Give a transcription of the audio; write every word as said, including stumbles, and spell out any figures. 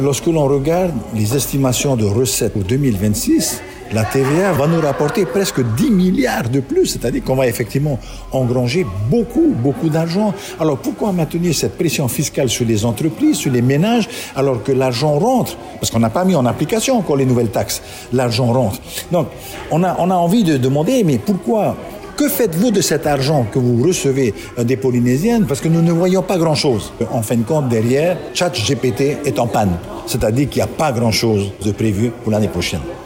Lorsque l'on regarde les estimations de recettes pour deux mille vingt-six, la T V A va nous rapporter presque dix milliards de plus, c'est-à-dire qu'on va effectivement engranger beaucoup, beaucoup d'argent. Alors pourquoi maintenir cette pression fiscale sur les entreprises, sur les ménages, alors que l'argent rentre? Parce qu'on n'a pas mis en application encore les nouvelles taxes. L'argent rentre. Donc on a, on a envie de demander, mais pourquoi? Que faites-vous de cet argent que vous recevez des Polynésiennes? Parce que nous ne voyons pas grand-chose. En fin de compte, derrière, ChatGPT est en panne. C'est-à-dire qu'il n'y a pas grand-chose de prévu pour l'année prochaine.